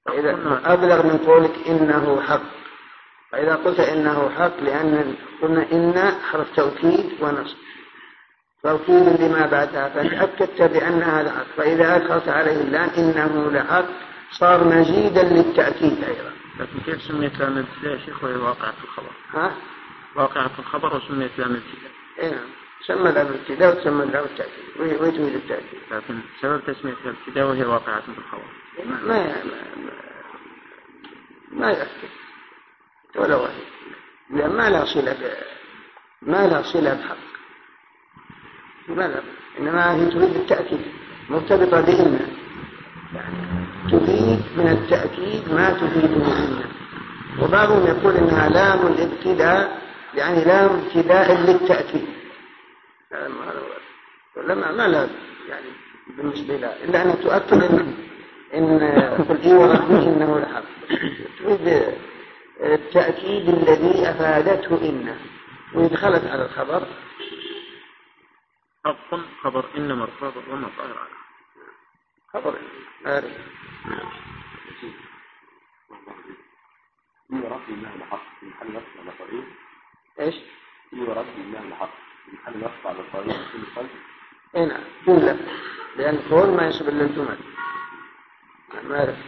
إذا أبلغ من قولك إنه حق. فإذا قلت إنه حق لأن قلنا إن حرف توكيد ونصب توكيد لما بعدها فتأكدت بأن هذا حق. فإذا أدخلت عليه اللام إنه لحق صار مزيدا للتأكيد أيضا. لكن كيف سميت لام الابتداء يا شيخ وهي واقعة في الخبر؟ واقعة في الخبر وسميت لام الابتداء. نعم سمى لام الابتداء وسمى لام التأكيد ويتميز التأكيد. لكن سبب تسمية لام الابتداء وهي واقعة في الخبر ما يأكد ولا واحد لأن ما لا صلة بحق. إنما هي تريد التأكيد مرتبطة بإن يعني تفيد من التأكيد ما تفيد من إن. وبعضهم يقول إنها لام الابتداء يعني لام ابتداء للتأكيد. ما لا يعني بالنسبة لها إلا أن تؤكد إن قل إيه وربي إنه لحق تريد التأكيد الذي أفادته إن ويدخلت على الخبر حق خبر إن مرفوع وما ظاهر على خبر عارف يربي الله لحق في محل نصب على طريق إيش يربي الله لحق في محل نصب على طريق كل قلب هنا جملة لأن قول ما يشبه للجمل ما أعرف.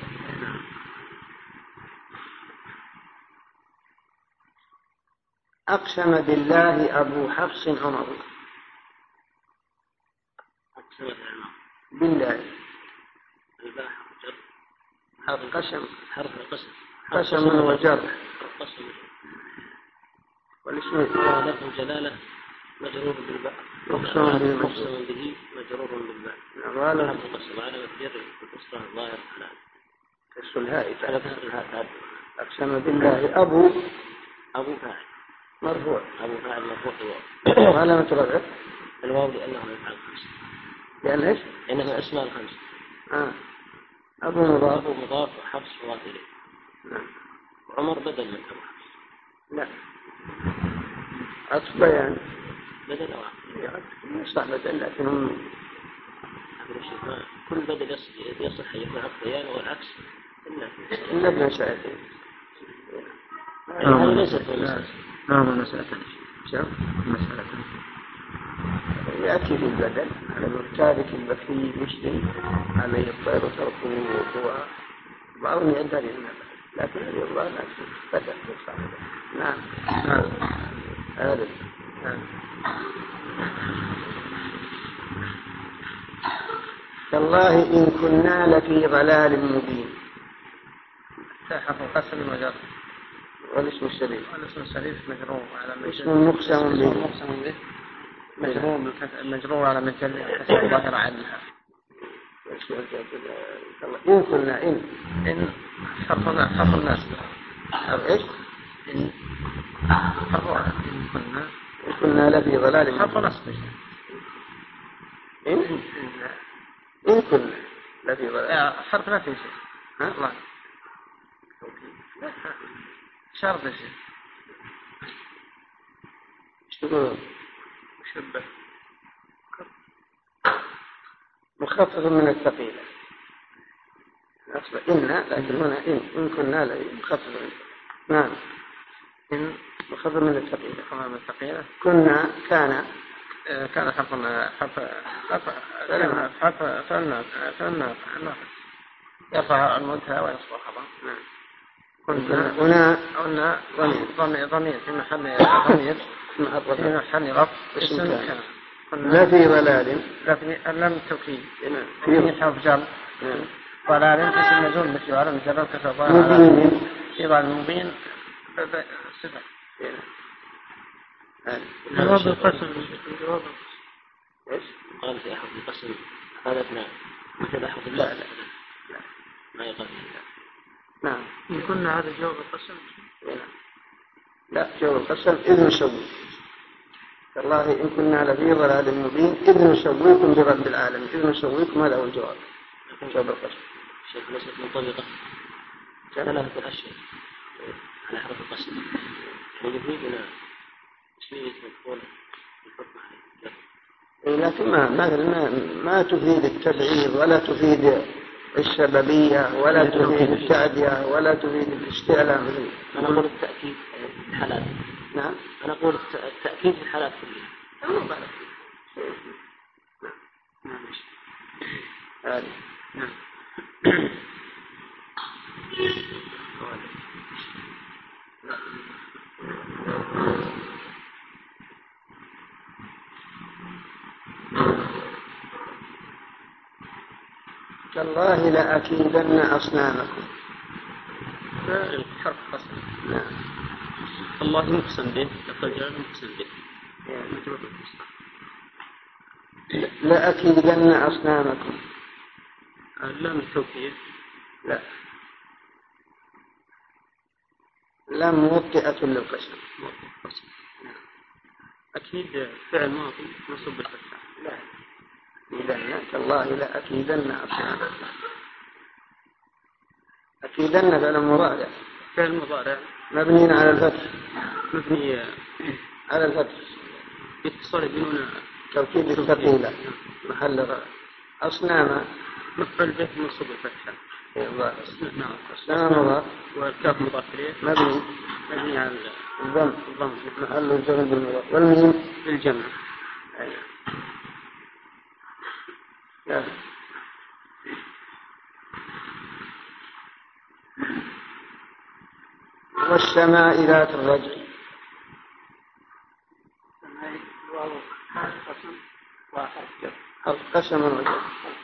أقسم بالله أبو حفص عمر بالله قسم وجر والاسم لفظ الجلالة مجرور بالباء مقسم به مجرور بالباء ولا مقسم على مجرد بالقصة الظاهر على كسر الهاء أقسم بالله أبو فاعل مرفوع أبو فاعل مرفوع وعلامة رفعه الواو لأنه من أفعال الخمسة لأن إيش؟ إنه من أسماء الخمسة أبو مضاف وحفص مضاف إليه. نعم. عمر بدل من أبو حفص. لا عطف بيان بدل أو عطف صح بدل لكنهم كل بدل يصح أن يكون عطف بيان والعكس إلا ابن ساعتين. هذه ليست مسألة مسألة يأتي في البدل على المرتابك البكري يشتري عليه الطير وتركه وقوة بعضهم يدري من لكن الله لا بدل نعم هذا تالله إن كنا لفي ضلال مبين حرف القسم وجر والاسم الشريف مجرور على اسم مقسم به مجرور على مثل حسب ظاهر عنها. إن كنا إن حرف الناس إيش إن كنا لفي ضلال حرف نصب إن كنا لفي ضلال حرف لا في شيء الله شرط شيء تقولون مشبه مخفف من الثقيلة أصلا إن لكن هنا إن كنا لا مخفف من نعم إن مخفف من الثقيلة كنا كان فلنا يرفع المنتهى ويصبح خبر. نعم كنا هنا ضمير في محل رفع اسم كان لا في ضلال لم تكيد في حرف جر ضلال اسم مجرور مثل على مثل كسر ضلال في ضلال مبين صفة جواب القسم ايش قال في احد القسم قالتنا مثل احد لا ما يقال نعم إن كنا هذا جواب القسم لا جواب القسم إذ نسوي والله إن كنا لفي ضلال مبين إذ نسويكم برب العالمين إذ نسويكم هذا هو الجواب جواب القسم شيخ ليست منطبقة ثلاثة أشياء على حرف القسم يفيدنا شيء مفعول الحكم عليه لكن ما تفيد التبعيض ولا تفيد السببية ولا تفيد التعدية ولا تفيد الاستعلاء. أنا أقول التأكيد في الحالات. نعم. أنا أقول التأكيد في الحالات كلها. نعم. تالله لأكيدن أصنامكم. حرف قسم. نعم. الله مقسم به، لقد جاء مقسم به. لأكيدن أصنامكم. لام التوكيد. لا، لام موطئة للقسم. أكيد فعل ماضي منصوب بالفتحة. لا، إذن تالله لأكيدن أصنامكم. أكيدن فعل مضارع. فعل مضارع مبني على الفتح. مبني على الفتح. اتصال بنون توكيد الثقيلة محل رفع. أصنام مفعول به منصوب بالفتحة. نعم. أصنام مضاف. والكاف مضاف إليه مبني على الضم محل الجر بالمضاف. والميم بالجمع. لا. والسماء ذات الرجع. حرف قسم وجر.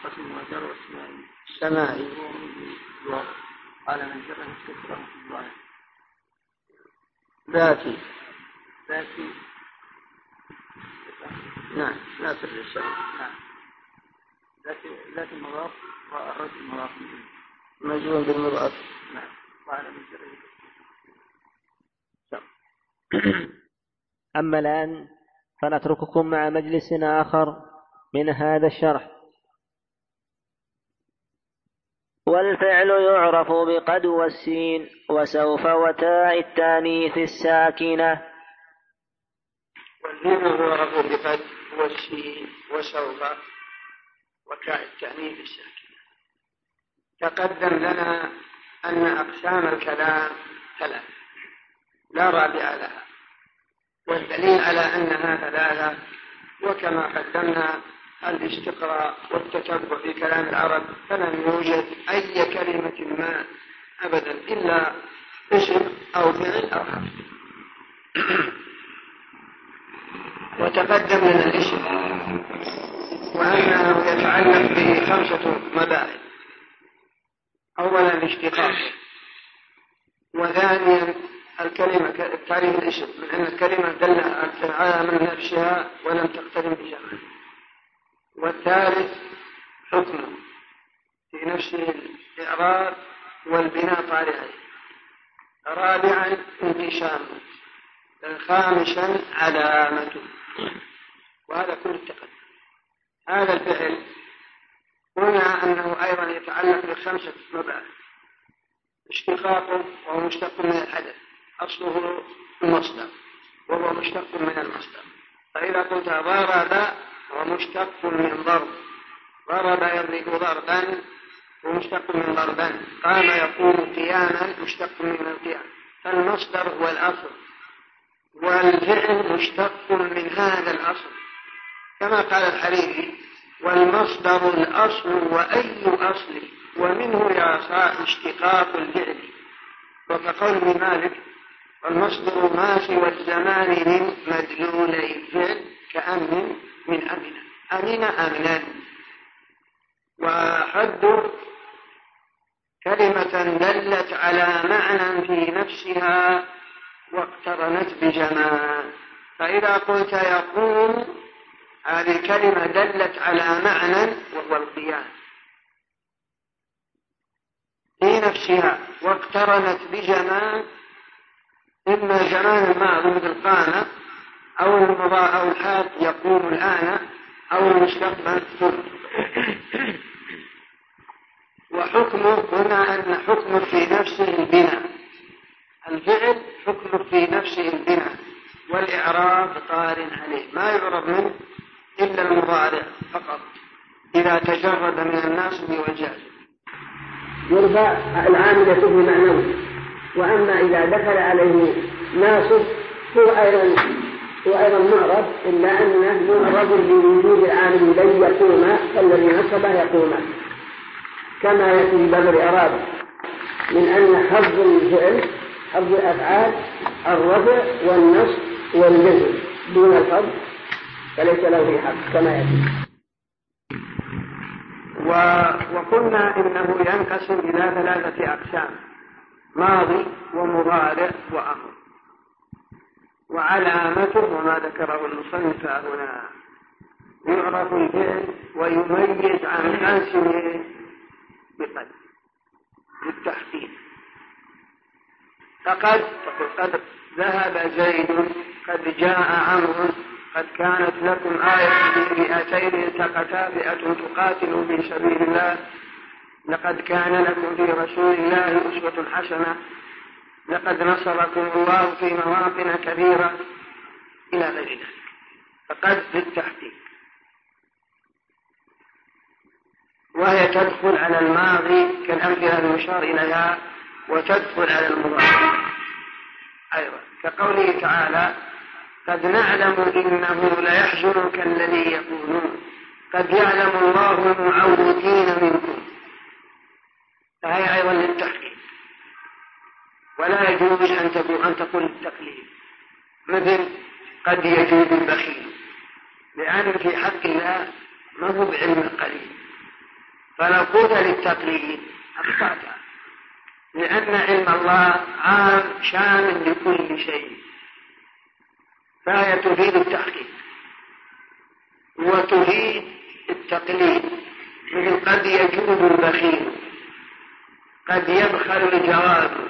السماء قال من جر مستكبر في الظاهر. ذاتي. نعم. ذات الرسالة. نعم. ذات المضاف والرجل المضاف مجرور بالمضاف. نعم. وعلى من جر. أما الآن فنترككم مع مجلس آخر من هذا الشرح. والفعل يعرف بقد والسين وسوف وتاء التانيث الساكنة. والفعل يعرف بقد والسين وسوف وتاء التانيث الساكنة. تقدم لنا أن أقسام الكلام ثلاث لا رابع لها، والدليل على أنها ثلاثة وكما قدمنا الاستقراء والتتبع في كلام العرب فلم يوجد أي كلمة ما أبدا إلا اسم أو فعل أو حرف. وتقدم لنا الاسم وأنه يتعلق بخمسة مباحث. أولا الاشتقاق، وثانيا الكلمة تعريف الاسم من أن الكلمة دلت على من نفسها ولم تقترن بجمعها. والثالث حكمه في نفسه الإعراب والبناء طارئ عليه. رابعا انقسامه. خامسا علامته. وهذا كل التقدم. هذا الفعل قلنا أنه أيضا يتعلق بخمسة مباحث. اشتقاقه وهو مشتق من الحدث، أصله المصدر وهو مشتق من المصدر. فإذا قلت ضرب ومشتق من ضرب، ضرب يضرب ضربا ومشتق من ضربا، قام يقوم قياما مشتق من القيام. فالمصدر هو الأصل والفعل مشتق من هذا الأصل كما قال الحريري: والمصدر الأصل وأي أصل ومنه يعصى اشتقاق الفعل. وكقول مالك: والمصدر ما سوى الزمان من مدلولي الفعل كأمن من أمن أمنا. وحد كلمة دلت على معنى في نفسها واقترنت بجمال. فإذا قلت يقوم، هذه الكلمة دلت على معنى وهو القيام في نفسها واقترنت بجمال، إما زمان الماضي مثل قام، أو المضاء أو الحال يقوم الآن، أو المستقبل ثم. وحكمه هنا أن حكمه في نفسه البناء. الفعل حكمه في نفسه البناء والإعراب طار عليه، ما يعرب منه إلا المضارع فقط إذا تجرد من الناصب والجازم. يرفع العامل يكون معنوي. وأما إذا دخل عليه ناصب هو أيضا معرض، إلا أنه معرض لوجود العامل لن يقوم فالذي نصبه يقوم، كما يأتي ببر أراد من أن حظ الفعل حظ الأفعال الرفع والنصب والجزم دون الحظ فليس له في حق كما يأتي. وقلنا إنه ينقسم إلى 3 أقسام: ماضي ومضارع وأمر. وعلامته وما ذكره المصنف هنا يعرف الفعل ويميز عن قاسمه بقد للتحقيق. فقد ذهب زيد، قد جاء عمرو، قد كانت لكم آية في 200 التقتا فئة تقاتل في سبيل الله، لقد كان لكم في رسول الله أسوة حسنة، لقد نصركم الله في مواطن كثيرة إلى غير ذلك. فقد للتحقيق، وهي تدخل على الماضي كالأمثلة المشار إليها، وتدخل على المضارع أيضا كقوله تعالى: قد نعلم إنه ليحزنك الذي يقولون قد يعلم الله المعوقين منكم، فهي أيضا للتحقيق. ولا يجوز أن تقول التقليد، مثل قد يجوز البخيل، لأن في حق الله ما هو بعلم القليل، فلو قلت للتقليد أخطأت، لأن علم الله عام شامل لكل شيء، فهي تفيد التحقيق وتفيد التقليد، مثل قد يجوز البخيل، قد يبخل الجواد،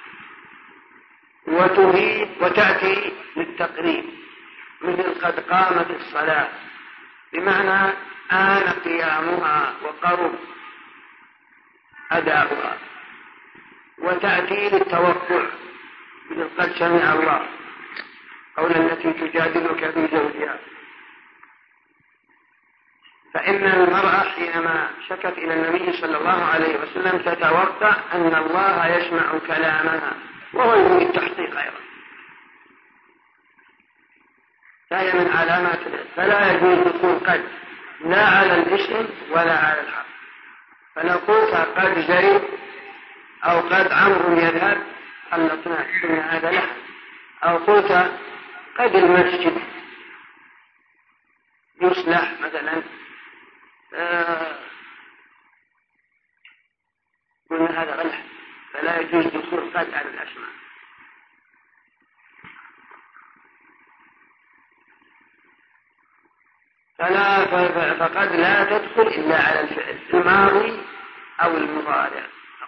وتأتي للتقريب، مثل قد قامت الصلاة، بمعنى آن قيامها وقرب أداؤها. وتأتي للتوقع، مثل قد سمع الله قول التي تجادلك في زوجها. فإن المرأة حينما شكت إلى النبي صلى الله عليه وسلم تتوقع أن الله يسمع كلامها، وهو يريد التحقيق أيضا، فهي من علامات العلم. فلا يجوز دخول قد لا على الاسم ولا على الحرف. فلو قلت قد زيد أو قد عمرو يذهب خلطنا إن هذا لحن، أو قلت قد المسجد يصلح مثلا، قلنا هذا غلح، فلا يجوز دخول قد على الأسماء. فقد لا تدخل إلا على الفعل الماضي أو المضارع،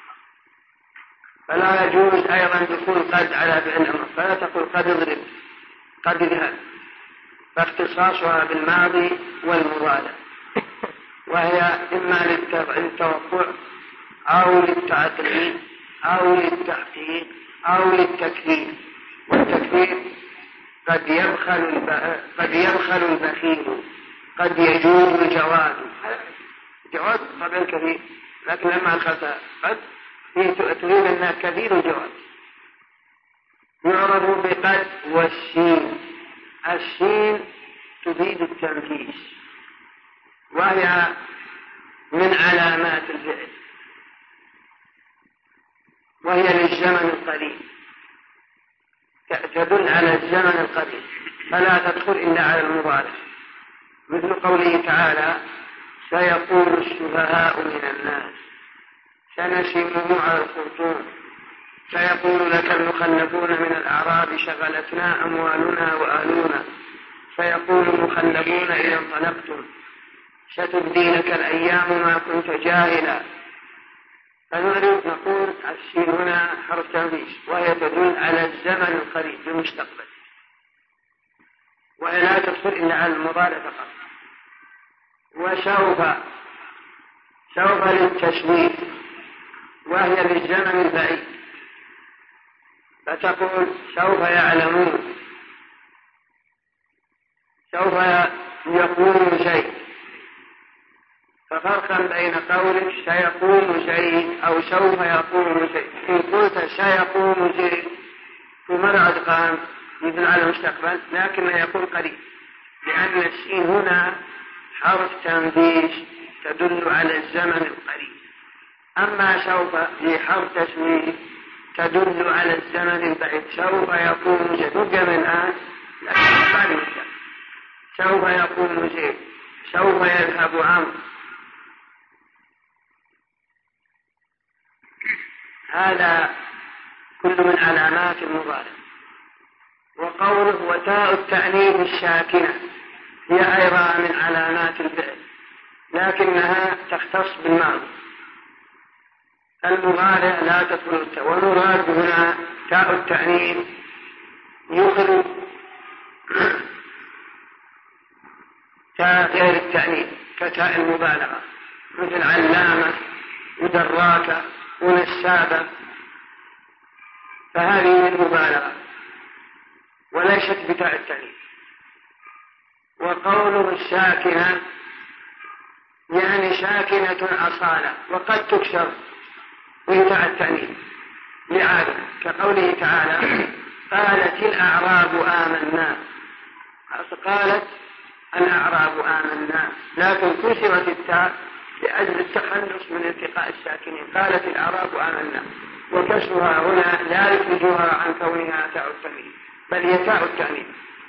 فلا يجوز أيضا دخول قد على فعل الأمر، فلا تقول قد اضرب قد اذهب، فاختصاصها بالماضي والمضارع، وهي إما للتوقع أو للتعقيد أو للتحقيق أو للتكذيب. والتكذيب قد يبخل البخيل، قد يجوز الجواد. الجواد طبعا كثير، لكن لما أخذت قد تريد أنها كثير الجواد. يعرض بقد والسين. السين تفيد التمييز، وهي من علامات الفعل، وهي للزمن القليل، تدل على الزمن القليل، فلا تدخل إلا على المضارع، مثل قوله تعالى: سيقول السفهاء من الناس سنسمه على الخرطوم، سيقول لك المخلفون من الأعراب شغلتنا أموالنا وأهلنا، سيقول المخلفون إذا انطلقتم ستبدي لك الأيام ما كنت جاهلا. فنريد نقول السين هنا حرف تمييز، وهي تدل على الزمن القريب المستقبل، وهي لا تدخل إلا على المضارع فقط. وسوف للتشويق، وهي للزمن البعيد، فتقول سوف يعلمون، سوف يقولون شيء، فرقا بين قولك سيقوم زيد أو سوف يقوم زيد. إن قلت سيقوم زيد ومرعد قام يدل على المستقبل، لكن يكون قريب، لأن السين هنا حرف تنبيش تدل على الزمن القريب. أما سوف هي حرف تسويف تدل على الزمن البعيد. سوف يقوم زيد من الآن، لكن بعد مدة. سوف يقوم زيد، سوف يذهب عمرو. هذا كل من علامات المضارع. وقوله وتاء التأنيث الساكنة هي أيضا من علامات الفعل، لكنها تختص بالماضي. المضارع لا تدخل التاء، والمراد هنا تاء التأنيث يخرج تاء غير التأنيث كتاء المبالغة، مثل علامة ودراكة ونسابة، فهذه المبالغة وليست بتاء التأنيث. وقوله الساكنة يعني ساكنة أصالة، وقد تكسر بتاء التأنيث لعادة، كقوله تعالى قالت الأعراب آمنا. قالت الأعراب آمنا، لكن كسرت التاء لأجل التخلص من التقاء الساكنين. قالت الأعراب آمنا، وكسرها هنا لا يخرجها عن كونها تاء التأنيث، بل هي تاء التأنيث.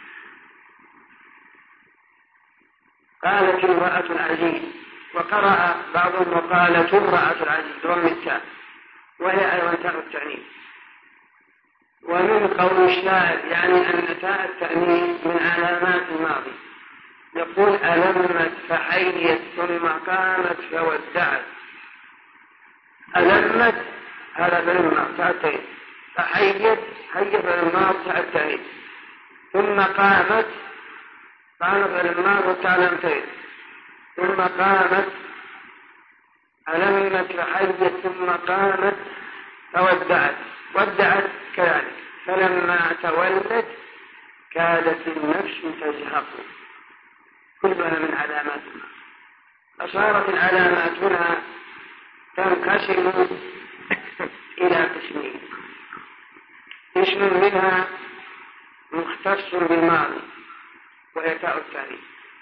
قالت امرأة العزيز، وقرأ بعضهم وقالت امرأة العزيز ضم التاء، وهي أيضا تاء التأنيث. ومن قول الشاعر يعني أن تاء التأنيث من علامات الماضي، يقول ألمت فحيت ثم قامت فودعت. ألمت هذا بالماضي تاء التأنيث، فحيت هي بالماضي تاء التأنيث، ثم قامت بالماضي وتعلمتين، ثم قامت ألمت فحيت ثم قامت فودعت. ودعت كذلك، فلما تولت كادت النفس تزهق. كلها من علامات الماضي. فصارت العلامات هنا تنقسم إلى قسمين: قسم منها مختص بالماضي وهي تاء التأنيث،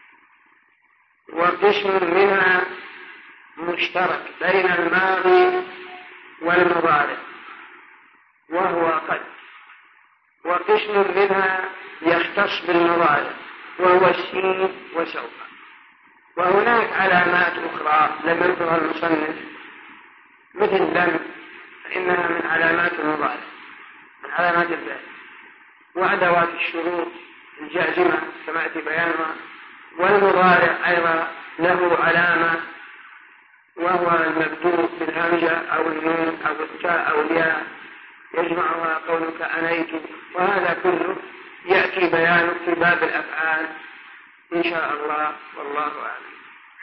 وقسم منها مشترك بين الماضي والمضارع وهو قد، وقسم منها يختص بالمضارع وهو السين وسوف. وهناك علامات أخرى لم يذكرها المصنف مثل لم، فإنها من علامات المضارع، من علامات الفعل. وأدوات الشروط الجازمة كما يأتي بيانها. والمضارع أيضا له علامة وهو المبدوء بالهمزة أو النون أو التاء أو الياء، يجمعها قولك أنيت. وهذا كله يأتي بيانه في باب الأفعال إن شاء الله، والله أعلم.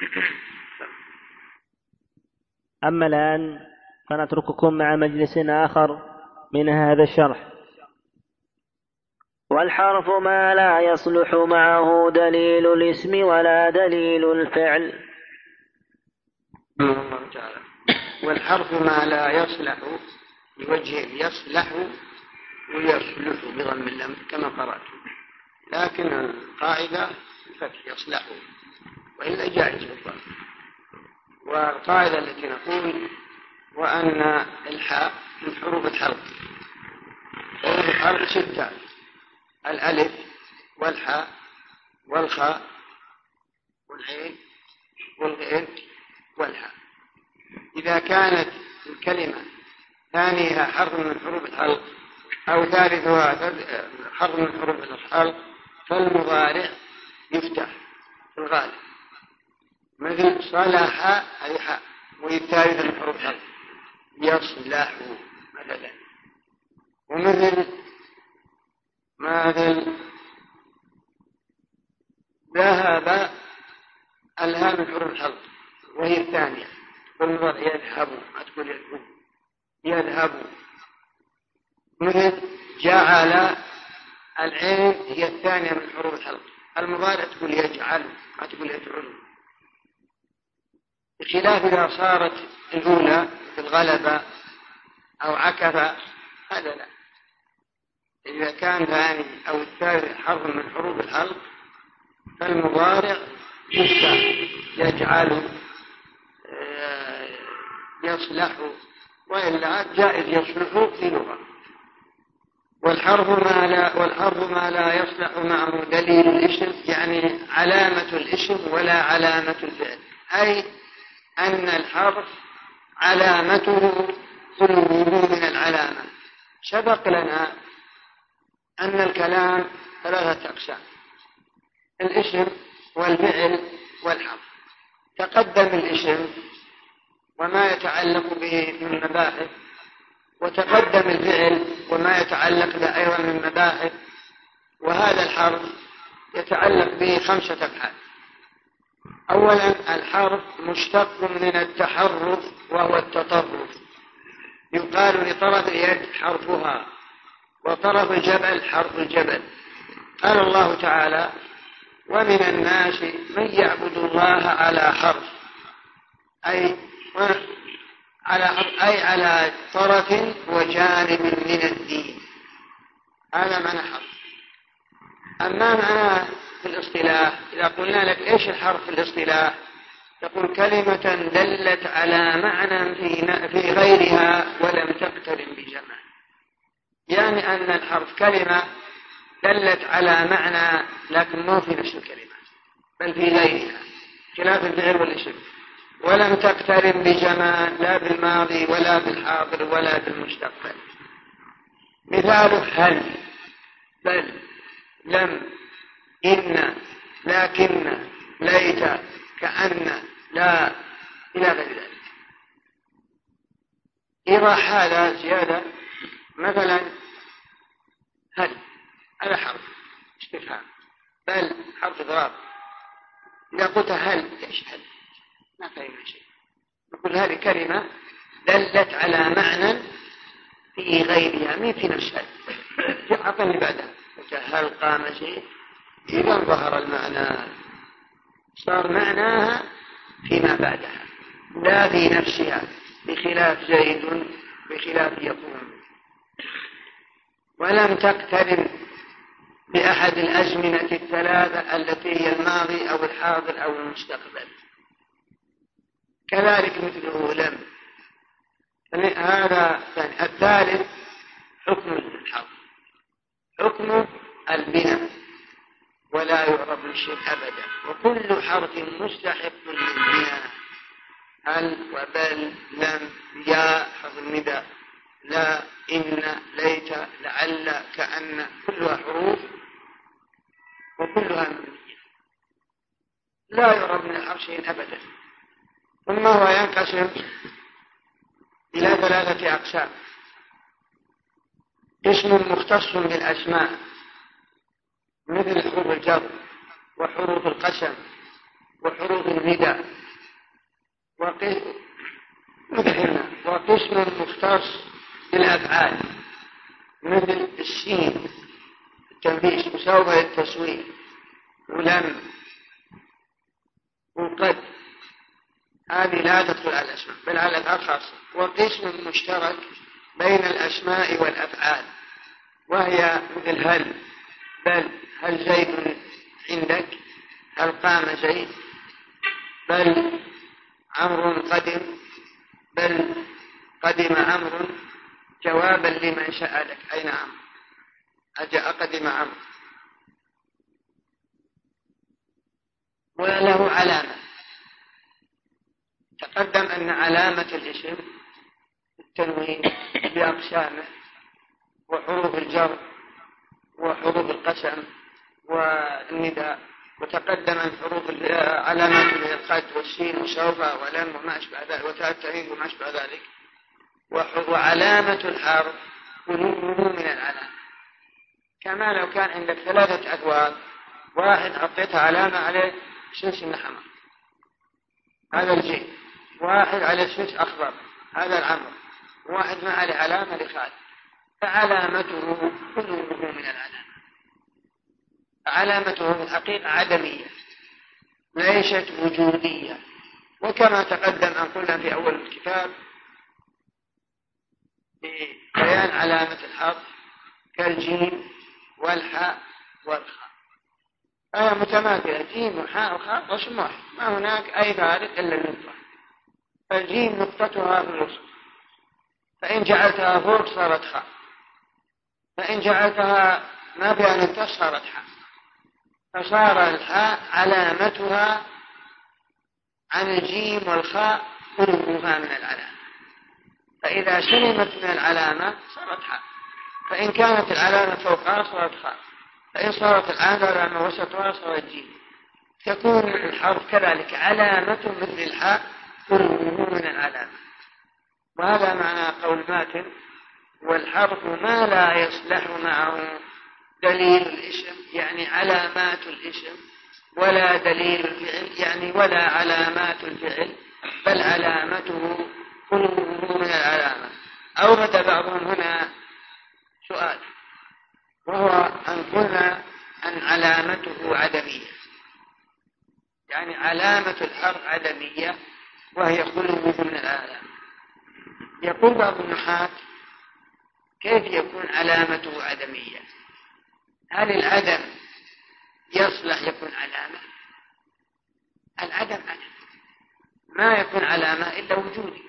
أما الآن فنترككم مع مجلس آخر من هذا الشرح. والحرف ما لا يصلح معه دليل الاسم ولا دليل الفعل. الله تعالى. والحرف ما لا يصلح بوجه يصلح ويصلح بضم اللام كما قرأت، لكن القاعدة الفتح يصلح، وإلا جائز بالضبط. والقاعدة التي نقول وأن الحاء من حروف الحلق. حروف الحلق 6: الألف والحاء والخاء والعين والغين والحاء. إذا كانت الكلمة ثانيها حرف من حروف الحلق أو ثالثها حرف من حروف الحلق فالمضارع يفتح في الغالب، مثل صلح أي حاء وهي الثالثة من حروف الحلق، يصلح مثلا. ومثل ذهب الهاء من حروف الحلق وهي الثانية، والمضارع يذهب، ما تقول يذهب، يذهب. مثل جعل العين هي الثانية من حروف الحلق، المضارع تقول يجعل، ما تقول يجعل. بخلاف إذا صارت الأولى في الغلبة أو عكفة هذا لا. إذا كان ثاني أو الثالث حرف من حروف الحلق فالمضارع يجعل يصلح، وإلا جائز يصلح في لغة. والحرف ما لا يصلح معه دليل الاسم، يعني علامة الاسم ولا علامة الفعل، أي أن الحرف علامته خلوه من العلامة. سبق لنا أن الكلام 3 أقسام: الاسم والفعل والحرف. تقدم الاسم وما يتعلق به من مباحث، وتقدم الفعل وما يتعلق به أيضا من مباحث، وهذا الحرف يتعلق به 5 أبحاث. أولا، الحرف مشتق من التحرف وهو التطرف، يقال لطرف اليد حرفها وطرف الجبل حرف الجبل. قال الله تعالى: ومن الناس من يعبد الله على حرف، أي على طرف وجانب من الدين. هذا معنى حرف. أما معناه في الاصطلاح، إذا قلنا لك إيش الحرف في الاصطلاح، تقول: كلمة دلت على معنى في غيرها ولم تقترن بجمع. يعني أن الحرف كلمة دلت على معنى لكن مو في نفس الكلمة بل في غيرها، خلاف الفعل والاسم، ولم تقترن بجمع لا بالماضي ولا بالحاضر ولا بالمستقبل. مثال: هل، بل، لم، إن، لكن، ليت، كأن، لا، إلى غير ذلك. إيضاح هذا زيادة: مثلا هل هذا حرف استفهام، بل حرف إضراب. إذا قلت هل، إيش هل؟ ما فهمنا شيء. نقول هذه كلمة دلت على معنى في غيرها، مين في نفسها. أعطني بعدها هل قام شيء، إذا ظهر المعنى صار معناها فيما بعدها لا في نفسها، بخلاف زيد بخلاف يقوم. ولم تقترن بأحد الأزمنة 3 التي هي الماضي أو الحاضر أو المستقبل. كذلك مثله لم. هذا ثاني. الثالث حكم الحرف، حكم البناء ولا يعرب للشيء أبدا، وكل حرف مستحق للبناء. هل وبل لم يا حرف النداء، لا، إن، ليت، لعل، كأن، كلها حروف وكلها مبنية، لا يعرب من الحرف شيء أبدا. ثم هو ينقسم إلى 3 أقسام: قسم مختص بالأسماء مثل حروف الجر وحروف القسم وحروف النداء، وقسم مختص بالأفعال مثل السين التنبيس وسوف التسويق ولم وقد، هذه لا تدخل على الأسماء بل على الأفعال خاصة. وقسم مشترك بين الأسماء والأفعال، وهي مثل هل، بل، هل زيد عندك، هل قام زيد، بل عمرو قدم، بل قدم عمرو، جوابا لمن سألك أين عمرو، أجاء قدم عمرو. وله علامة. تقدم أن علامة الاسم التنوين بأقسامه وحروف الجر وحروف القسم والنداء، وتقدم أن حروف علامات القد والسين وسوف ولم وما أشبه ذلك وتاء التأنيث وما أشبه ذلك. وعلامة الحرف خلوه من العلامة، كما لو كان عندك 3 أثواب، واحد حطيتها علامة عليه شمس النحمة هذا الجيد، واحد عليه شمس أخضر هذا العمر، واحد ما عليه علامة لخالد، فعلامته خلوه من العلامة. علامته في الحقيقة عدمية ليست وجودية، وكما تقدم أن قلنا في أول الكتاب ببيان علامة الحرف كالجيم والحاء والخاء، فهي متماثلة، جيم وحاء وخاء رسم واحد، ما هناك أي فارق إلا النقطة. فالجيم نقطتها في الوسط، فإن جعلتها فوق صارت خاء، فإن جعلتها ما بها نقطة صارت حاء، فصار الحاء علامتها عن الجيم والخاء قربها من العلامة، فإذا سلمت من العلامة صارت حاء، فإن كانت العلامة فوقها صارت خاء، فإن صارت العلامة وسطها صارت جيم. تكون الحرف كذلك علامة مثل الحاء قربه من العلامة. وهذا معنى قول ماتن: والحرف ما لا يصلح معه دليل الاسم، يعني علامات الاسم، ولا دليل الفعل، يعني ولا علامات الفعل، بل علامته قربه من العلامة. أورد بعضهم هنا سؤال، وهو أن قلنا أن علامته عدمية، يعني علامة الحرف عدمية وهي قربه من العلامة. يقول بعض النحاة: كيف يكون علامته عدمية؟ هل العدم يصلح يكون علامة؟ العدم عدم، ما يكون علامة إلا وجودي،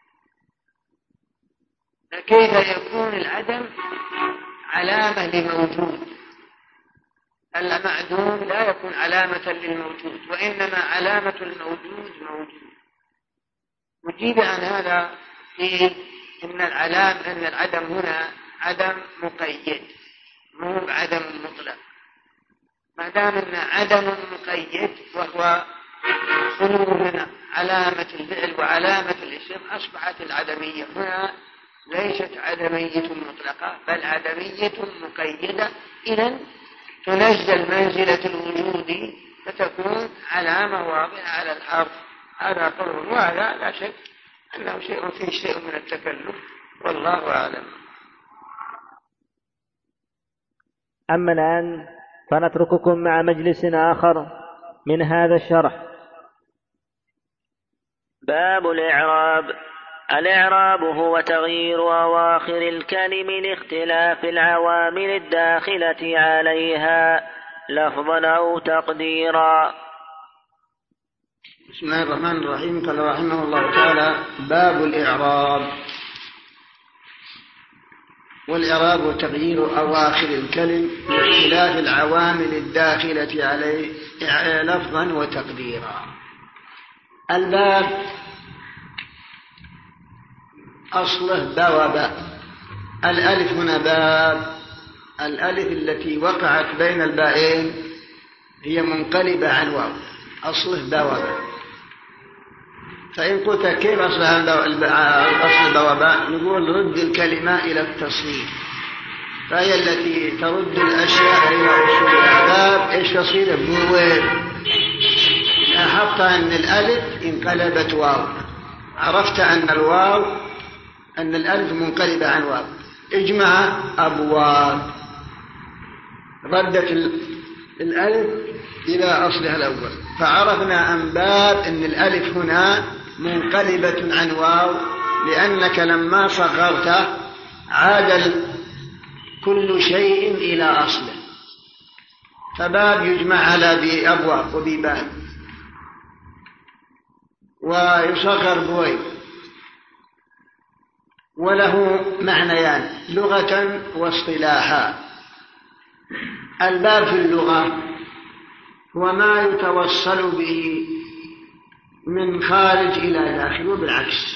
فكيف يكون العدم علامة لموجود؟ المعدوم لا يكون علامة للموجود، وإنما علامة الموجود موجود. وجيب عن هذا قيل إن العدم هنا عدم مقيد، مو عدم مطلق. ما دام إن عدم مقيد وهو خلو من علامة الفعل وعلامة الاسم، أصبحت العدمية هنا ليست عدمية مطلقة، بل عدمية مقيدة، إذن تنزل منزلة الوجود فتكون علامة واضحة على الحرف. هذا قول، وهذا لا شك أنه فيه شيء من التكلف، والله أعلم. أما الآن فنترككم مع مجلس آخر من هذا الشرح. باب الإعراب. الإعراب هو تغيير أواخر الكلم لاختلاف العوامل الداخلة عليها لفظا أو تقديرا. بسم الله الرحمن الرحيم. قال رحمه الله تعالى: باب الإعراب. والإعراب تغيير أواخر الكلم لاختلاف العوامل الداخلة عليه لفظا وتقديرا. الباب أصله بواباء، الألف هنا باب، الألف التي وقعت بين البائين هي منقلبة عن واو، أصله بواباء. فإن قلت كيف أصل البواباء؟ نقول رد الكلمة إلى التصريف، فهي التي ترد الأشياء إلى أصولها. باب إيش تصير؟ بواب. لاحظت أن الألف انقلبت واو، عرفت أن الواو أن الألف منقلبة عن واو، اجمع أبواب، ردت الألف إلى أصلها الأول، فعرفنا أن باب أن الألف هنا منقلبة عن واو، لأنك لما صغرت عاد كل شيء إلى أصله، فباب يجمع على بأبواب وبباب، ويصغر بويب، وله معنيان لغة واصطلاحا. الباب في اللغة هو ما يتوصل به من خارج إلى داخل، وبالعكس،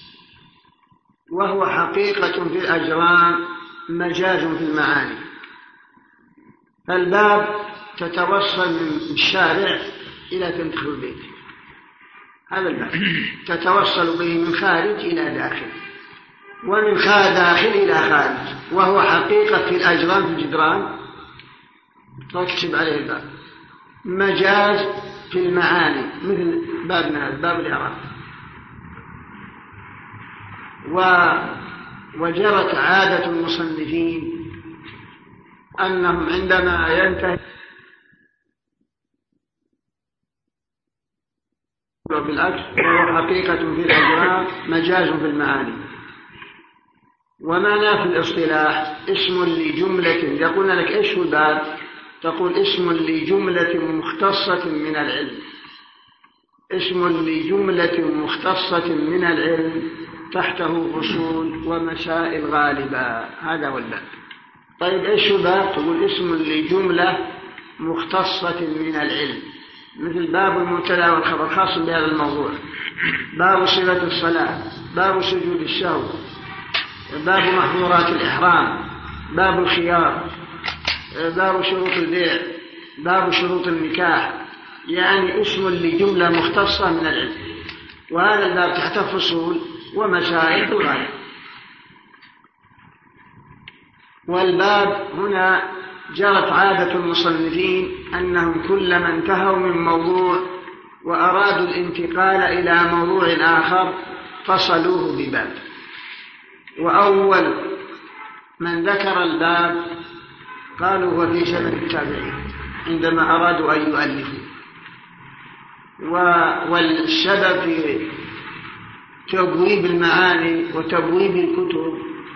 وهو حقيقة في الأجرام مجاز في المعاني. فالباب تتوصل من الشارع إلى تدخل البيت، هذا الباب تتوصل به من خارج إلى داخل، ومن داخل إلى خارج، وهو حقيقة في الأجرام في الجدران تكتب عليه الباب، مجاز في المعاني مثل بابنا باب الإعراب. وجرت عادة المصنفين أنهم عندما ينتهي بالعكس وهو حقيقة في الأجرام مجاز في المعاني. ومعناه في الاصطلاح اسم لجملة. يقول لك إيش هو الباب؟ تقول اسم لجملة مختصة من العلم. اسم لجملة مختصة من العلم تحته أصول ومسائل غالبة. هذا هو الباب. طيب إيش هو الباب؟ تقول اسم لجملة مختصة من العلم، مثل باب المبتدا والخبر خاص بهذا الموضوع، باب صفة الصلاة، باب سجود السهو، باب محظورات الإحرام، باب الخيار، باب شروط البيع، باب شروط النكاح. يعني اسم لجملة مختصة من العلم. وهذا الباب تحته فصول ومسائل في الغالب. والباب هنا جرت عادة المصنفين أنهم كلما انتهوا من موضوع وأرادوا الانتقال إلى موضوع آخر فصلوه بباب. وأول من ذكر الباب قالوا هو في زمن التابعين عندما أرادوا أن يؤلفوا. والسبب في تبويب المعاني وتبويب الكتب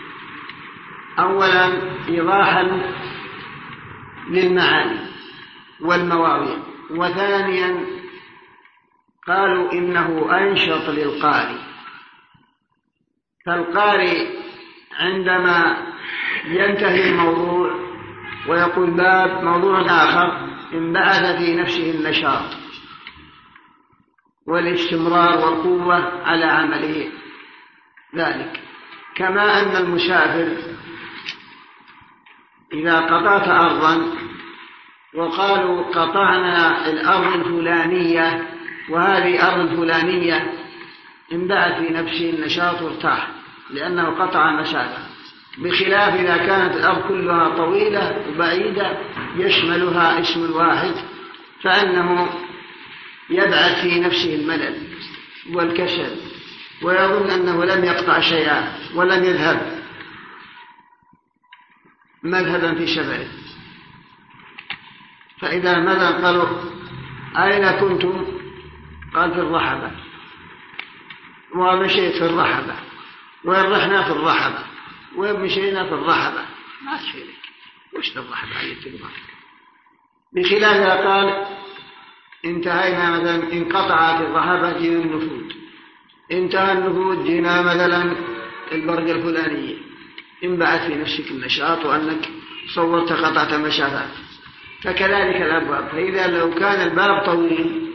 أولا إيضاحا للمعاني والمواضيع، وثانيا قالوا إنه أنشط للقارئ. فالقارئ عندما ينتهي الموضوع ويقول باب موضوع آخر انبعث في نفسه النشاط والاستمرار والقوة على عمله ذلك. كما أن المسافر إذا قطعت أرضا وقالوا قطعنا الأرض الفلانية وهذه أرض الفلانية انبعث في نفسه النشاط وارتاح لأنه قطع مسافة، بخلاف إذا كانت الأرض كلها طويلة وبعيدة يشملها اسم واحد فإنه يبعث في نفسه الملل والكسل ويظن أنه لم يقطع شيئا ولم يذهب مذهبا في سفره. فإذا ماذا قالوا أين كنتم؟ قال في الرحبة، ومشيت في الرحبة، وين رحنا في الرحبة، وين مشينا في الرحبة، ما تشيلك وش الرحبة على التجمع. بخلافها قال انتهينا مثلا انقطعت الرحبة جينا النفود، انتهى النفود جينا مثلا البرقة الفلانية، انبعث في نفسك النشاط وأنك صورت قطعة مسافات. فكذلك الأبواب. فإذا لو كان الباب طويل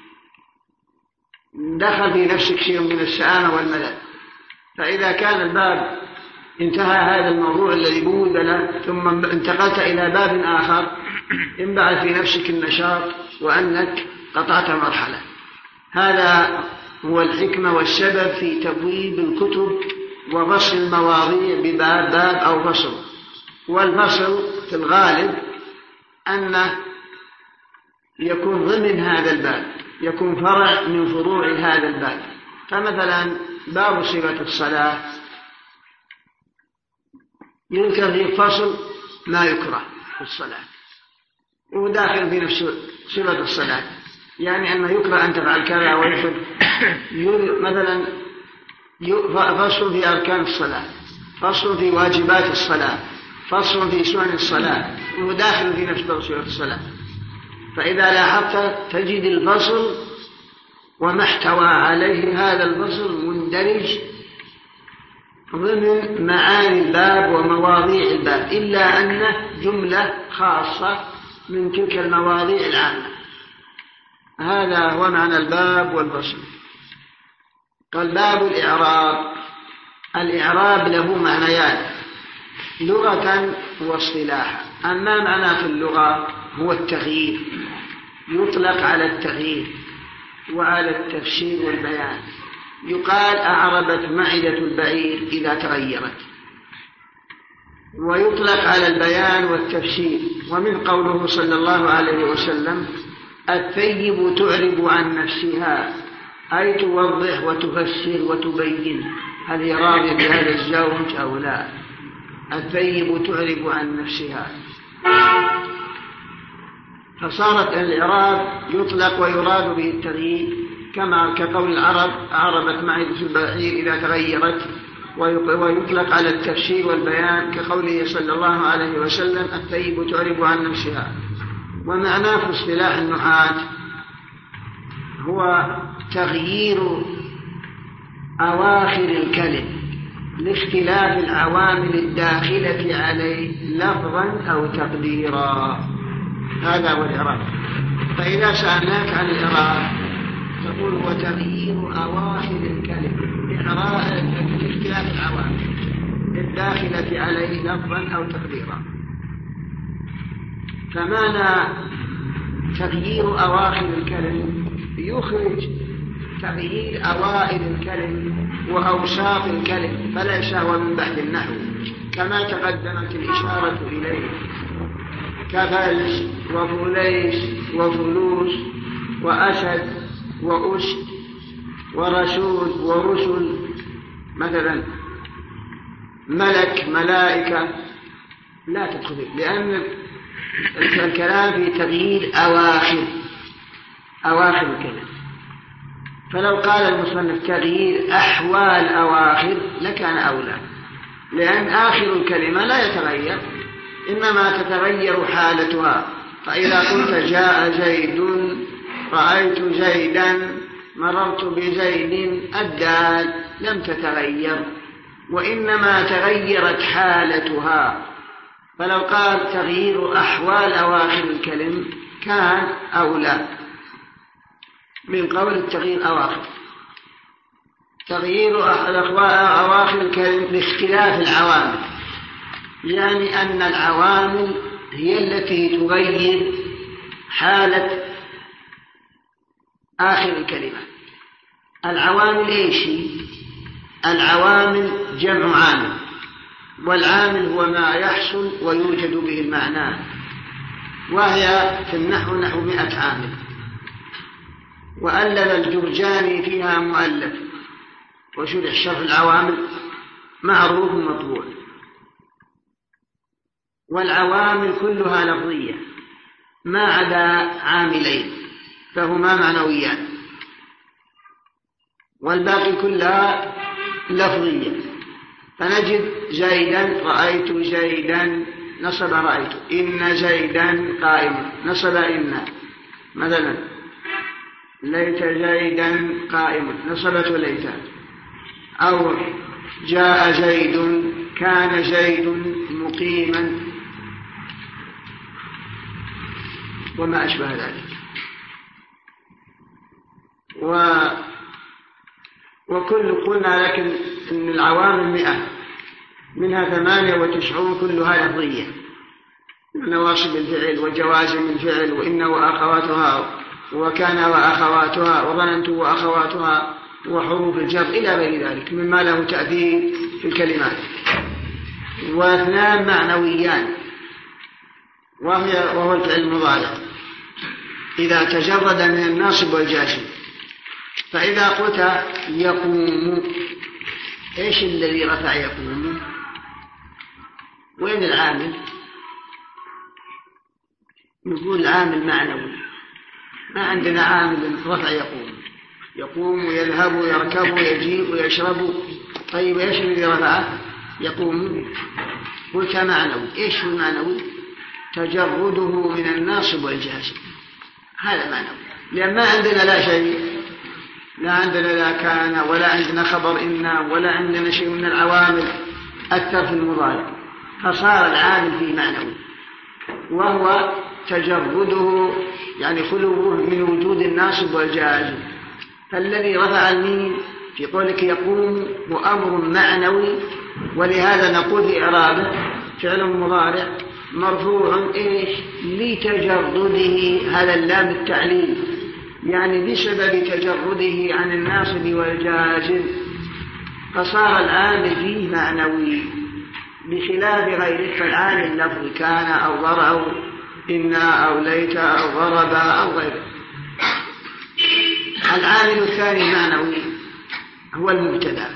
دخل في نفسك شيء من السآمة والملل. فإذا كان الباب انتهى هذا الموضوع الذي بود له ثم انتقلت إلى باب آخر انبعث في نفسك النشاط وأنك قطعت مرحلة. هذا هو الحكمة والسبب في تبويب الكتب وفصل المواضيع بباب باب أو فصل. والفصل في الغالب أنه يكون ضمن هذا الباب، يكون فرع من فروع هذا الباب. فمثلا باب صفة الصلاة يذكر في فصل ما يكره في الصلاة وداخل في نفس صفة الصلاة، يعني أنه يكره أن تفعل كذا ويحب. مثلا فصل في أركان الصلاة، فصل في واجبات الصلاة، فصل في سنن الصلاة، وداخل في نفس صفة الصلاة. فإذا لاحظت تجد الفصل وما احتوى عليه هذا الفصل مندرج ضمن معاني الباب ومواضيع الباب، إلا أنه جملة خاصة من تلك المواضيع العامة. هذا هو معنى الباب والفصل. قال باب الإعراب. الإعراب له معنيان لغة واصطلاحا. أما معنى في اللغة هو التغيير، يطلق على التغيير وعلى التفسير والبيان. يقال أعربت معدة البعير إذا تغيرت، ويطلق على البيان والتفسير. ومن قوله صلى الله عليه وسلم الثيب تعرب عن نفسها، أي توضح وتفسر وتبين هل هي راضية بهذا الزوج أو لا. الثيب تعرب عن نفسها. فصارت الإعراب يطلق ويراد به التغيير كما كقول العرب عربت معدة البعير إذا تغيرت، ويطلق على التفسير والبيان كقوله صلى الله عليه وسلم الطيب تعرب عن نفسها. ومعناه في اصطلاح النحاة هو تغيير أواخر الكلم لاختلاف العوامل الداخلة عليه لفظا أو تقديرا. هذا هو الإعراب. فإذا سألناك عن الإعراب تقول هو تغيير أواخر الكلم لاختلاف العوامل الداخلة عليه لفظا أو تقديرا. فمعنى تغيير أواخر الكلم يخرج تغيير أوائل الكلم وأوساط الكلم، فليس هو من بحث النحو كما تقدمت الإشارة إليه كفلس وفليس وفلوس وأسد وأسد ورسول ورسل، مثلا ملك ملائكة لا تدخل، لأن الكلام في تغيير أواخر الكلم. فلو قال المصنف تغيير أحوال أواخر لكان أولى، لأن آخر الكلمة لا يتغير، إنما تتغير حالتها. فإذا قلت جاء زيد رأيت زيدا مررت بزيد الدال لم تتغير، وإنما تغيرت حالتها. فلو قال تغيير أحوال أواخر الكلم كان أولى من قول التغيير أواخر. تغيير أواخر الكلم لاختلاف العوامل، يعني أن العوامل هي التي تغير حالة آخر الكلمة. العوامل إيش؟ العوامل جمع عامل، والعامل هو ما يحصل ويوجد به المعنى، وهي في النحو نحو 100 عامل. وألف الجرجاني فيها مؤلف وشرح شرح العوامل معروف مطبوع. والعوامل كلها لفظية ما عدا عاملين فهما معنويان، والباقي كلها لفظية. فنجد زيدا رأيت زيدا نصب رأيت، إن زيدا قائم نصب إن، مثلا ليت زيدا قائم نصبت ليت، أو جاء زيد كان زيد مقيما وما أشبه ذلك. وكل قلنا لكن إن العوامل 100 منها 98 كلها لفظية، نواصب الفعل وجوازم الفعل وإن وأخواتها وكان وأخواتها وظننت وأخواتها وحروف الجر إلى غير ذلك مما له تأثير في الكلمات. واثنان معنويان وهو الفعل المضارع إذا تجرد من الناصب والجازم. فإذا قلت يقوم، إيش الذي رفع يقوم؟ وين العامل؟ نقول العامل معنوي، ما عندنا عامل رفع يقوم. يقوم ويذهب ويركب ويجيء ويشرب. طيب إيش الذي رفعه؟ يقوم. قلت معنوي. إيش هو معنوي؟ تجرده من الناصب والجازم، هذا معنوي. لأن ما عندنا لا شيء، لا عندنا لا كان ولا عندنا خبر إنا ولا عندنا شيء من العوامل أكثر في المضارع، فصار العامل فيه معنوي، وهو تجرده يعني خلوه من وجود الناصب والجازم. فالذي رفع الميم في قولك يقوم هو أمر معنوي، ولهذا نقول في إعرابه فعل مضارع مرفوع إيش؟ لتجرده، هذا اللام التعليل، يعني بسبب تجرده عن الناصب والجازم، فصار العامل فيه معنوي بخلاف غيره. فالعامل لفظ كان أو ضرع أو إنا أو ليت أو ضرب أو غيره. العامل الثاني معنوي هو المبتدا.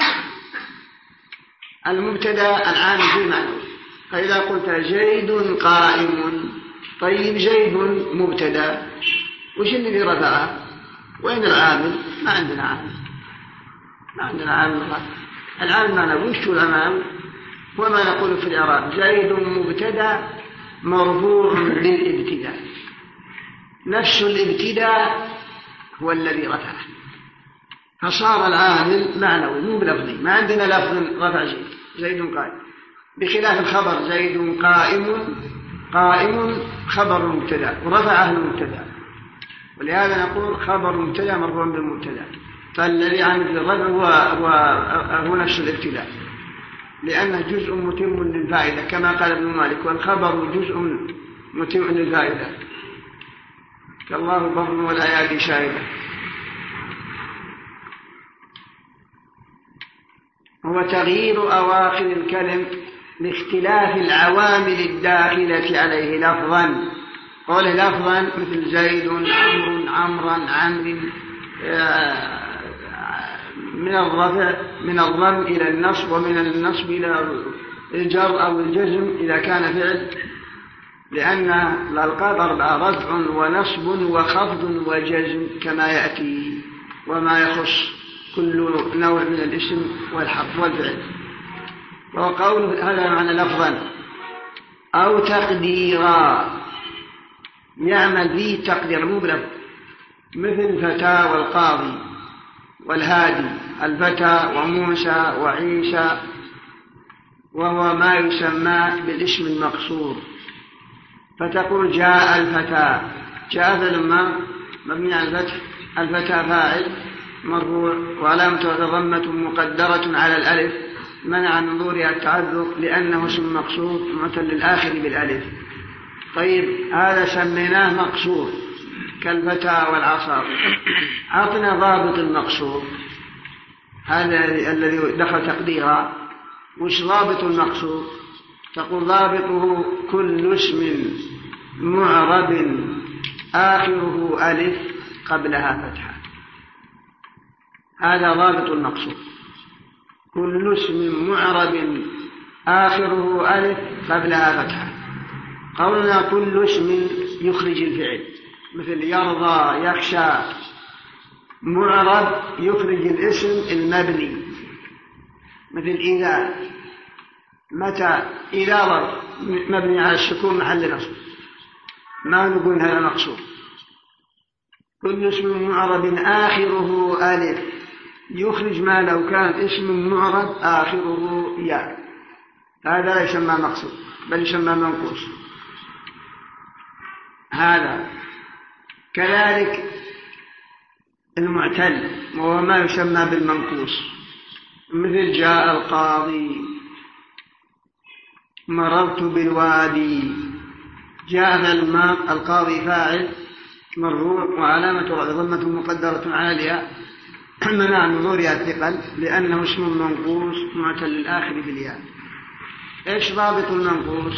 المبتدا العامل فيه معنوي. فإذا قلت زيد قائم، طيب زيد مبتدا، وش الذي رفعه؟ وين العامل؟ ما عندنا عامل العامل معنا وش الأمام؟ وما نقول في الإعراب زيد مبتدأ مرفوع بالابتداء، نفس الابتداء هو الذي رفعه، فصار العامل معنوي مو بلفظي. ما عندنا لفظ رفع زيد قائم، بخلاف الخبر زيد قائم خبر مبتدأ ورفعه المبتدأ، ولهذا نقول خبر مبتدأ مرفوع بالمبتدأ، فالذي عامل في الرفع هو نفس الابتداء، لأنه جزء متم للفائدة كما قال ابن مالك، والخبر جزء متم للفائدة كالله بر والأيادي شاهدة. هو تغيير أواخر الكلم لاختلاف العوامل الداخلة عليه لفظا. قول لفظا مثل زيد عمرا عمرو، من الرفع من الضم إلى النصب، ومن النصب إلى الجر أو الجزم إذا كان فعل، لأن الألقاب 4 رفع ونصب وخفض وجزم كما يأتي، وما يخص كل نوع من الاسم والحرف والفعل. وقوله هذا معنى لفظا أو تقديرا، يعمل فيه تقدير مبلغ، مثل الفتى والقاضي والهادي، الفتى وموسى وعيسى، وهو ما يسمى بالاسم المقصور. فتقول جاء الفتى، جاء فلما مبني على الفتح، الفتى فاعل مرفوع وعلامة ضمة مقدرة على الألف منع من ظهورها التعذر لأنه اسم مقصور معتل للآخر بالألف. طيب هذا سميناه مقصور كالفتى والعصا. أعطنا ضابط المقصور، هذا الذي دخل تقديرا. وش ضابط المقصور؟ تقول ضابطه كل اسم معرب آخره ألف قبلها فتحة، هذا ضابط المقصود. كل اسم معرب آخره ألف قبلها فتحة. قولنا كل اسم يخرج الفعل، مثل يرضى يخشى، معرب يخرج الاسم المبني، مثل إذا، متى، إذا ضرب مبني على السكون محل نصب، ما نقول هذا مقصود. كل اسم معرب آخره ألف يخرج ما لو كان اسم معرب آخره ياء، هذا لا يسمى مقصود بل يسمى منقوص. هذا كذلك المعتل وهو ما يسمى بالمنقوص، مثل جاء القاضي، مررت بالوادي. جاء الماء القاضي فاعل مرفوع وعلامة ضمة مقدرة على الياء منع من ظهورها الثقل لأنه اسم منقوص معتل الآخر بالياء. إيش ضابط المنقوص؟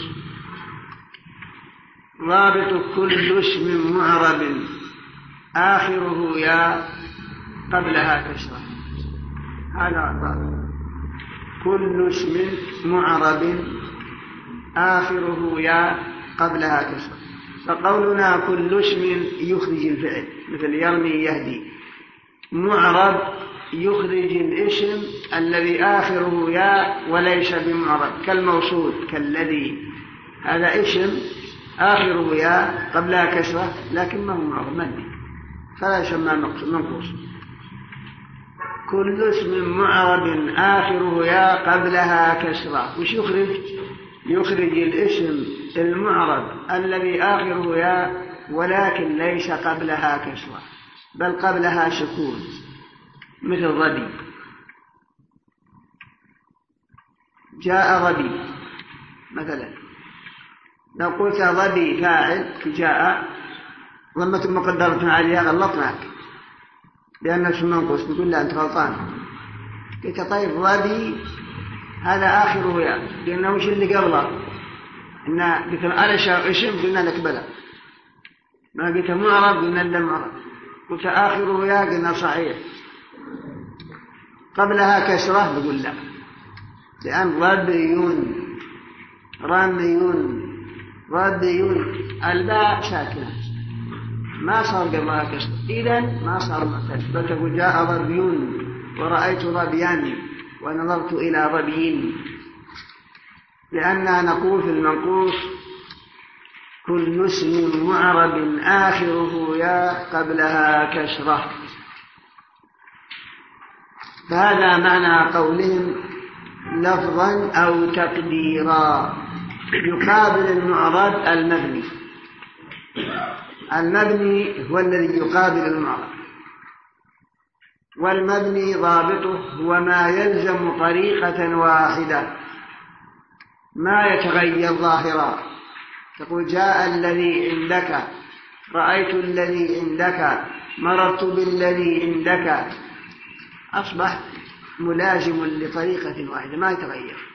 ضابط كل اسم معرب آخره ياء قبلها كسرة، هذا ضابط. كل اسم معرب آخره ياء قبلها كسرة. فقولنا كل اسم يخرج الفعل، مثل يرمي يهدي، معرب يخرج الاسم الذي آخره ياء وليس بمعرب، كالموصول كالذي، هذا اسم آخره ياء قبلها كسرة لكن ما هو معرب مبني فلا يسمى منقوص. كل اسم معرب آخره ياء قبلها كسرة، وش يخرج؟ يخرج الاسم المعرب الذي آخره ياء ولكن ليس قبلها كسرة بل قبلها سكون، مثل ظبي، جاء ظبي مثلا. لو قلت ظبي فاعل جاء ضمة مقدرة عليها غلطناك لأنه اسم منقوص، نقول لا أنت غلطان. قلت طيب ظبي هذا آخره ياء لأنه وش اللي قبله؟ إن قلت أنا اسم قلنا لك بلى، ما قلت معرب قلنا لا معرب، قلت آخره ياء قلنا صحيح، قبلها كسرة نقول لا، لأن رميون الباء ساكنة ما صار قبلها كسر، إذن ما صار معتل. فتقول جاء ظبي ورأيت ظبيا ونظرت إلى ظبي، لأننا نقول في المنقوص كل اسم معرب آخره يا قبلها كسرة. فهذا معنى قولهم لفظا أو تقديرا. يقابل المعرب المبني، المبني هو الذي يقابل المعرب، والمبني ضابطه هو ما يلزم طريقة واحدة ما يتغير ظاهرا. تقول جاء الذي عندك، رأيت الذي عندك، مررت بالذي عندك، أصبح ملازم لطريقة واحدة ما يتغير.